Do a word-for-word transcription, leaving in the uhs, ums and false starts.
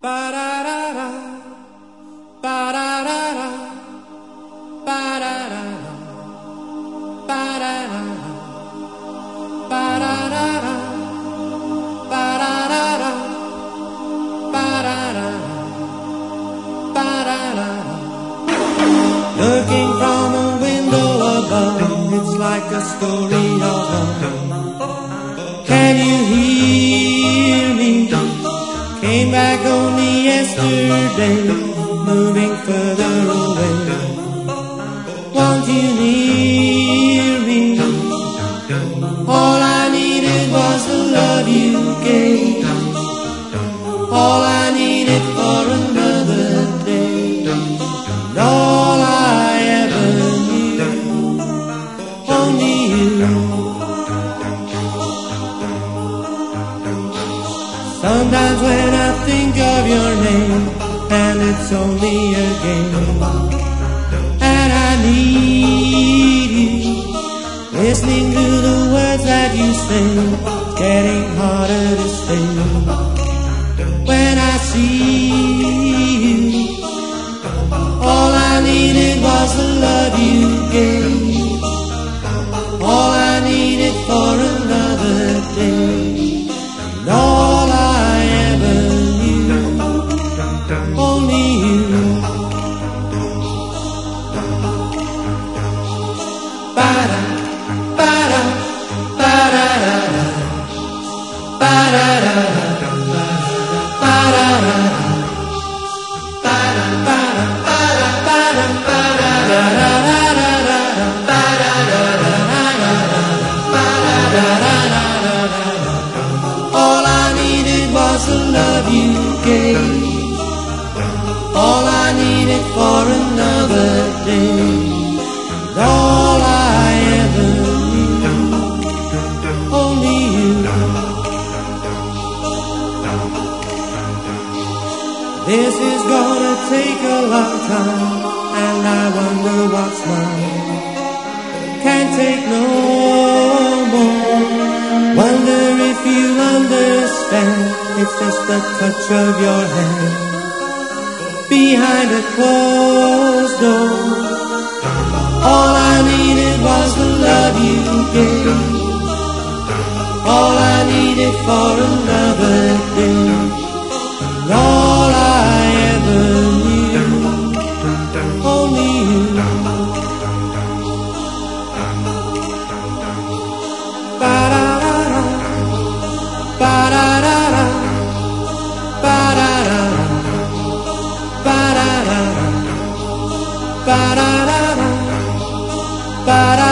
Ba-da-da-da, ba-da-da-da, ba-da-da-da, ba-da-da-da, ba-da-da-da, ba-da-da-da, ba-da-da-da, ba-da-da-da. Looking from a window above, it's like a story of love. Can you hear me? Came back only yesterday, moving further away. Won't you hear me? All I needed was the love you gave. All I needed for another day. And all I ever knew, only you. Sometimes when I think of your name, and it's only a game, and I need you, listening to the words that you say, getting harder to stay. When I see you, all I needed was the love you gave. All I needed for another day. And all I ever knew, only you. Ba-da, ba-da, ba-da-da-da, ba-da-da-da, ba-da-da-da, ba-da, ba-da, ba-da, ba-da, ba-da-da-da-da-da, ba-da-da-da-da-da-da-da-da-da-da. All I needed was the love you gave. All I needed for another day. And all I ever knew, only you. This is gonna take a long time, and I wonder what's mine. Can't take no more. Wonder if you understand, it's just the touch of your hand behind a closed door. All I needed was the love you gave. All I needed for another day. And all I ever knew, only you. Ba-da-da-da, ba-da-da-da, ba-da-da-da, ba-da-da-da, ba-da-da-da, ba-da.